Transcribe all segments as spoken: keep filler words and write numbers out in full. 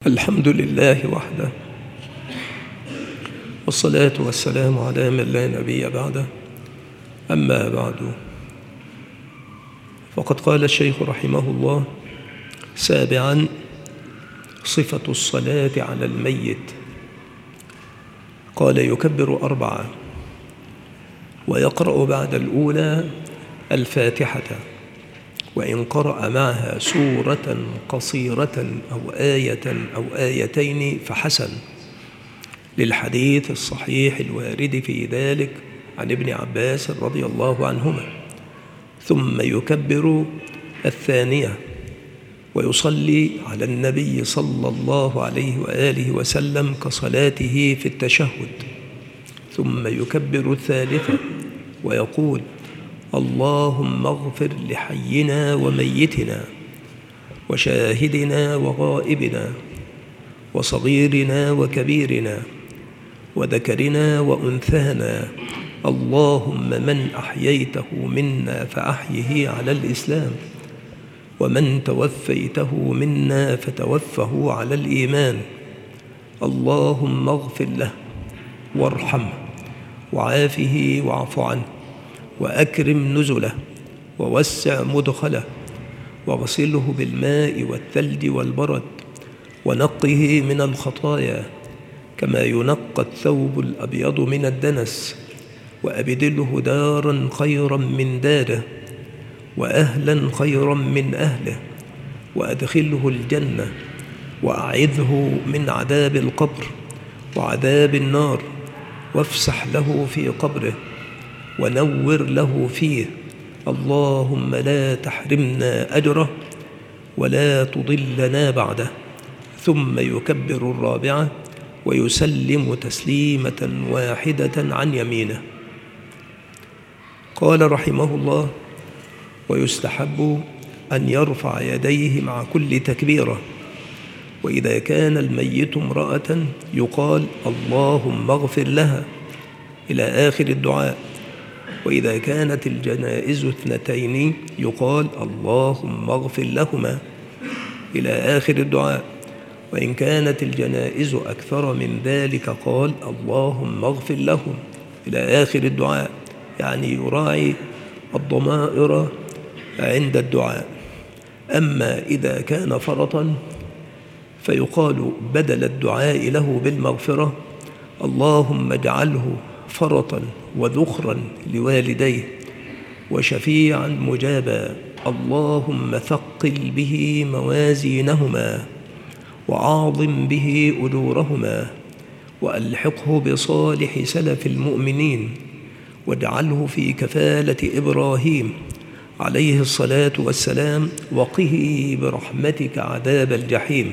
الحمد لله وحده، والصلاة والسلام على من لا نبي بعده. أما بعد، فقد قال الشيخ رحمه الله: سابعا، صفة الصلاة على الميت. قال: يكبر أربعة، ويقرأ بعد الأولى الفاتحة، وإن قرأ معها سورة قصيرة أو آية أو آيتين فحسن، للحديث الصحيح الوارد في ذلك عن ابن عباس رضي الله عنهما. ثم يكبر الثانية ويصلي على النبي صلى الله عليه وآله وسلم كصلاته في التشهد. ثم يكبر الثالثة ويقول: اللهم اغفر لحينا وميتنا وشاهدنا وغائبنا وصغيرنا وكبيرنا وذكرنا وأنثانا، اللهم من أحييته منا فأحيه على الإسلام، ومن توفيته منا فتوفه على الإيمان، اللهم اغفر له وارحمه وعافه واعف عنه وأكرم نزله ووسع مدخله واغسله بالماء والثلج والبرد ونقه من الخطايا كما ينقى الثوب الأبيض من الدنس، وأبدله دارا خيرا من داره وأهلا خيرا من أهله، وأدخله الجنة، وأعذه من عذاب القبر وعذاب النار، وافسح له في قبره ونور له فيه، اللهم لا تحرمنا أجره ولا تضلنا بعده. ثم يكبر الرابعة ويسلم تسليمة واحدة عن يمينه. قال رحمه الله: ويستحب أن يرفع يديه مع كل تكبيرة، وإذا كان الميت امرأة يقال: اللهم اغفر لها إلى آخر الدعاء، وإذا كانت الجنائز اثنتين يقال: اللهم اغفر لهما إلى آخر الدعاء، وإن كانت الجنائز أكثر من ذلك قال: اللهم اغفر لهم إلى آخر الدعاء، يعني يراعي الضمائر عند الدعاء. أما إذا كان فرطا فيقال بدل الدعاء له بالمغفرة: اللهم اجعله فرطا وذخرا لوالديه وشفيعا مجابا، اللهم ثقل به موازينهما وعاظم به أجورهما، وألحقه بصالح سلف المؤمنين، واجعله في كفالة إبراهيم عليه الصلاة والسلام، وقه برحمتك عذاب الجحيم.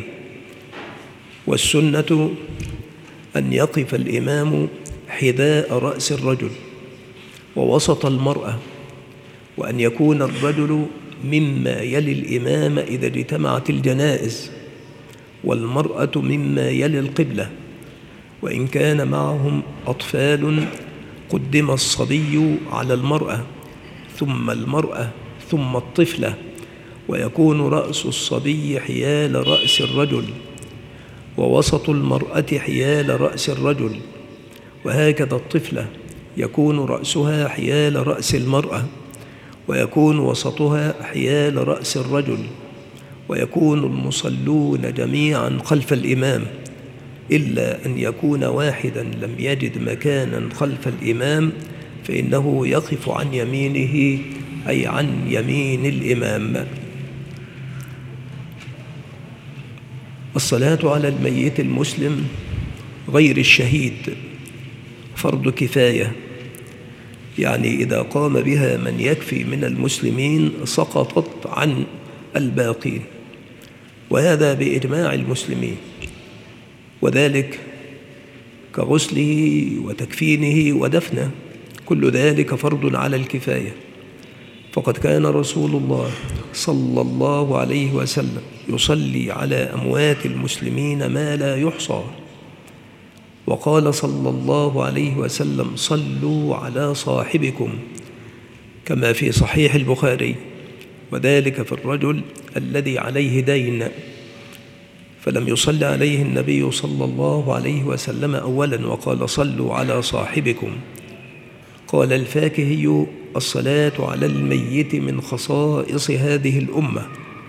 والسنة أن يقف الإمام حذاء رأس الرجل ووسط المرأة، وأن يكون الرجل مما يلي الإمام إذا اجتمعت الجنائز، والمرأة مما يلي القبلة، وإن كان معهم أطفال قدم الصبي على المرأة ثم المرأة ثم الطفلة، ويكون رأس الصبي حيال رأس الرجل، ووسط المرأة حيال رأس الرجل، وهكذا الطفلة يكون رأسها حيال رأس المرأة، ويكون وسطها حيال رأس الرجل، ويكون المصلون جميعا خلف الإمام، إلا أن يكون واحدا لم يجد مكانا خلف الإمام فإنه يقف عن يمينه، أي عن يمين الإمام. الصلاة على الميت المسلم غير الشهيد فرض كفاية، يعني إذا قام بها من يكفي من المسلمين سقطت عن الباقين، وهذا بإجماع المسلمين، وذلك كغسله وتكفينه ودفنه، كل ذلك فرض على الكفاية. فقد كان رسول الله صلى الله عليه وسلم يصلي على أموات المسلمين ما لا يحصى، وقال صلى الله عليه وسلم: صلوا على صاحبكم، كما في صحيح البخاري، وذلك في الرجل الذي عليه دين، فلم يصل عليه النبي صلى الله عليه وسلم أولا وقال صلوا على صاحبكم. قال الفاكهي الصلاة على الميت من خصائص هذه الأمة.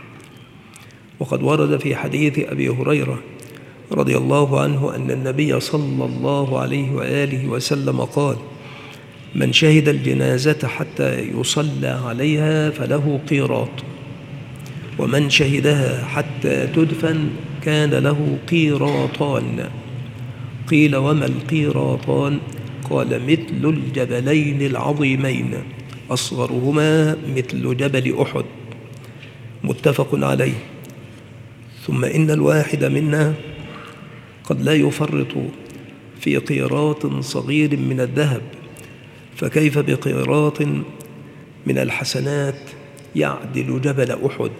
وقد ورد في حديث أبي هريرة رضي الله عنه أن النبي صلى الله عليه وآله وسلم قال من شهد الجنازة حتى يصلى عليها فله قيراط، ومن شهدها حتى تدفن كان له قيراطان. قيل وما القيراطان؟ قال مثل الجبلين العظيمين أصغرهما مثل جبل أحد، متفق عليه. ثم إن الواحد منا قد لا يفرط في قيراط صغير من الذهب، فكيف بقيراط من الحسنات يعدل جبل أحد؟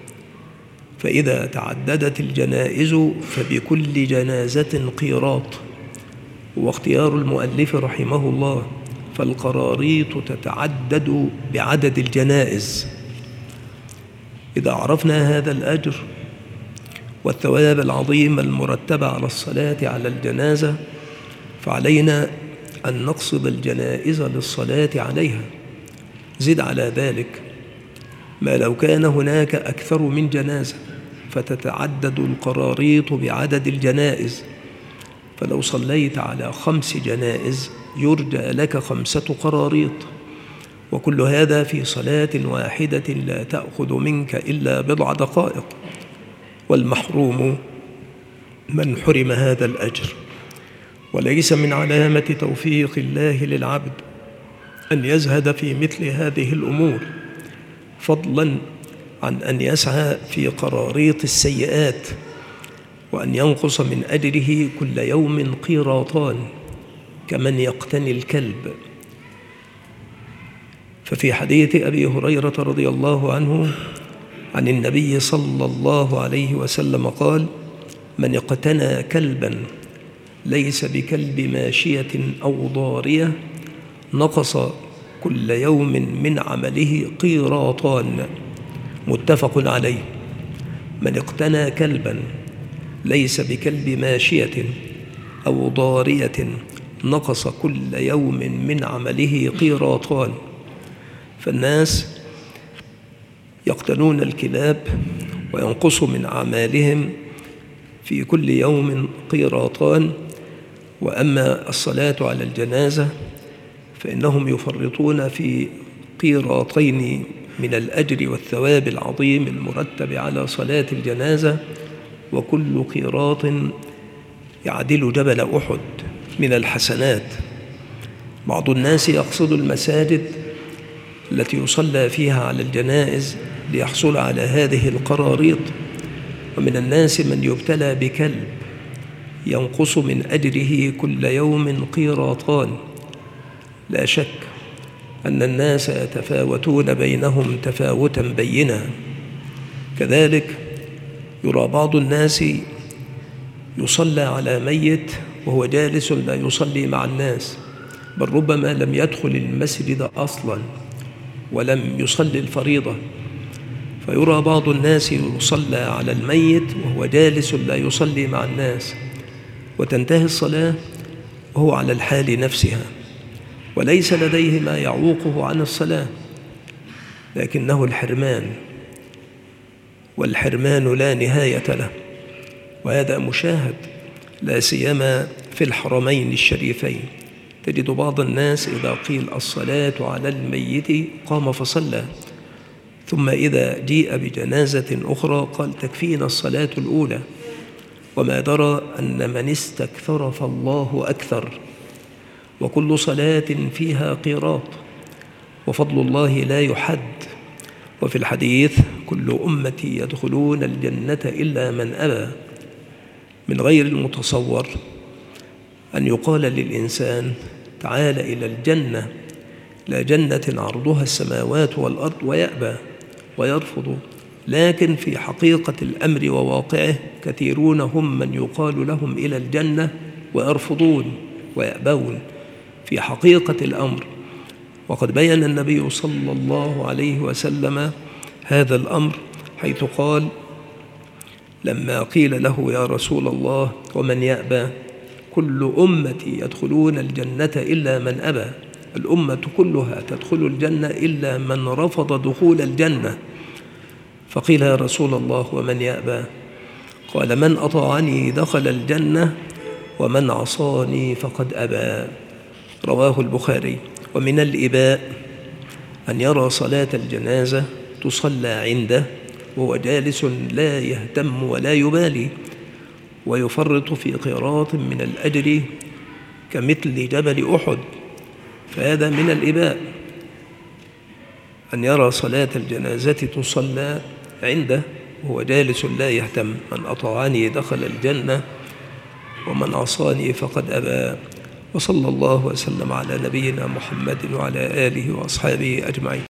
فإذا تعددت الجنائز فبكل جنازة قيراط. واختيار المؤلف رحمه الله فالقراريط تتعدد بعدد الجنائز. إذا عرفنا هذا الأجر والثواب العظيم المرتب على الصلاة على الجنازة فعلينا أن نقصد الجنائز للصلاة عليها. زد على ذلك ما لو كان هناك أكثر من جنازة فتتعدد القراريط بعدد الجنائز، فلو صليت على خمس جنائز يرجى لك خمسة قراريط، وكل هذا في صلاة واحدة لا تأخذ منك إلا بضع دقائق. والمحروم من حرم هذا الأجر. وليس من علامة توفيق الله للعبد أن يزهد في مثل هذه الأمور، فضلا عن أن يسعى في قراريط السيئات، وأن ينقص من أجره كل يوم قيراطان كمن يقتني الكلب. ففي حديث أبي هريرة رضي الله عنه عن النبي صلى الله عليه وسلم قال من اقتنى كلبا ليس بكلب ماشية أو ضارية نقص كل يوم من عمله قيراطان، متفق عليه. من اقتنى كلبا ليس بكلب ماشية أو ضارية نقص كل يوم من عمله قيراطان. فالناس يقتنون الكلاب وينقص من أعمالهم في كل يوم قيراطان. وأما الصلاة على الجنازة فإنهم يفرطون في قيراطين من الأجر والثواب العظيم المرتب على صلاة الجنازة، وكل قيراط يعدل جبل أحد من الحسنات. بعض الناس يقصد المساجد التي يصلى فيها على الجنائز ليحصل على هذه القراريط، ومن الناس من يبتلى بكلب ينقص من أجره كل يوم قيراطان. لا شك أن الناس يتفاوتون بينهم تفاوتا بينا. كذلك يرى بعض الناس يصلى على ميت وهو جالس لا يصلي مع الناس، بل ربما لم يدخل المسجد أصلا ولم يصلي الفريضة، فيرى بعض الناس يصلى على الميت وهو جالس لا يصلي مع الناس، وتنتهي الصلاة وهو على الحال نفسها وليس لديه ما يعوقه عن الصلاة، لكنه الحرمان، والحرمان لا نهاية له. وهذا مشاهد لا سيما في الحرمين الشريفين. تجد بعض الناس إذا قيل الصلاة على الميت قام فصلى، ثم إذا جيء بجنازة أخرى قال تكفينا الصلاة الأولى، وما درى أن من استكثر فالله أكثر، وكل صلاة فيها قيراط، وفضل الله لا يحد. وفي الحديث كل أمتي يدخلون الجنة إلا من أبى. من غير المتصور أن يقال للإنسان تعال إلى الجنة، لا جنة عرضها السماوات والأرض، ويأبى ويرفض. لكن في حقيقة الأمر وواقعه كثيرون هم من يقال لهم إلى الجنة ويرفضون ويأبون في حقيقة الأمر. وقد بيّن النبي صلى الله عليه وسلم هذا الأمر حيث قال لما قيل له يا رسول الله ومن يأبى؟ كل أمتي يدخلون الجنة إلا من أبى. الأمة كلها تدخل الجنة إلا من رفض دخول الجنة. فقيل يا رسول الله ومن يأبى؟ قال من أطاعني دخل الجنة ومن عصاني فقد أبى. رواه البخاري. ومن الإباء أن يرى صلاة الجنازة تصلى عنده وهو جالس لا يهتم ولا يبالي، ويفرط في قيراط من الأجر كمثل جبل أحد، فهذا من الإباء أن يرى صلاة الجنازة تصلى عنده وهو جالس لا يهتم. من أطاعني دخل الجنة ومن عصاني فقد أبى. وصلى الله وسلم على نبينا محمد وعلى آله وأصحابه أجمعين.